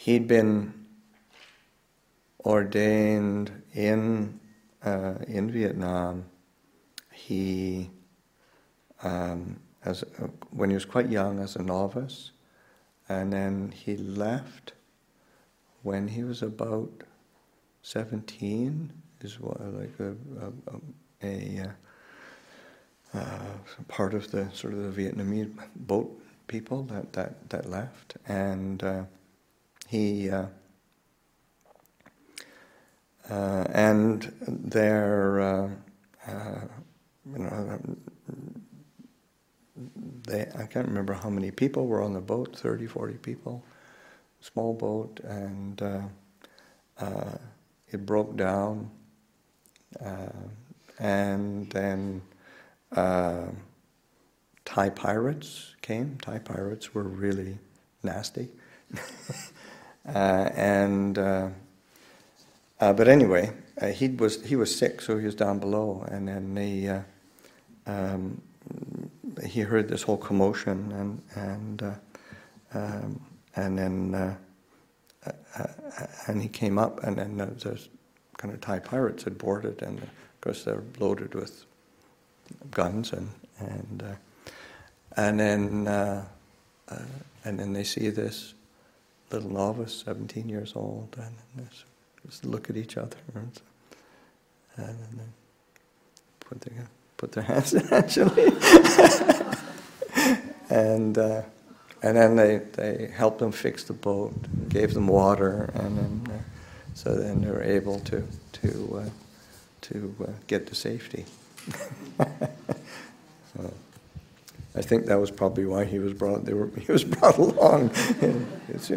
he'd been ordained in Vietnam. He, when he was quite young, as a novice, and then he left when he was about 17. Is like part of the sort of the Vietnamese boat people that left, and he. And their, I can't remember how many people were on the boat, 30, 40 people, small boat, and it broke down, and then Thai pirates came. Thai pirates were really nasty, but anyway, he was sick, so he was down below, and then he heard this whole commotion, and he came up, and then those kind of Thai pirates had boarded, and of course they're loaded with guns, and then they see this little novice, 17 years old, and just look at each other, and then put their hands in, actually, and then they helped them fix the boat, gave them water, and then so then they were able to get to safety. So I think that was probably why he was brought. He was brought along.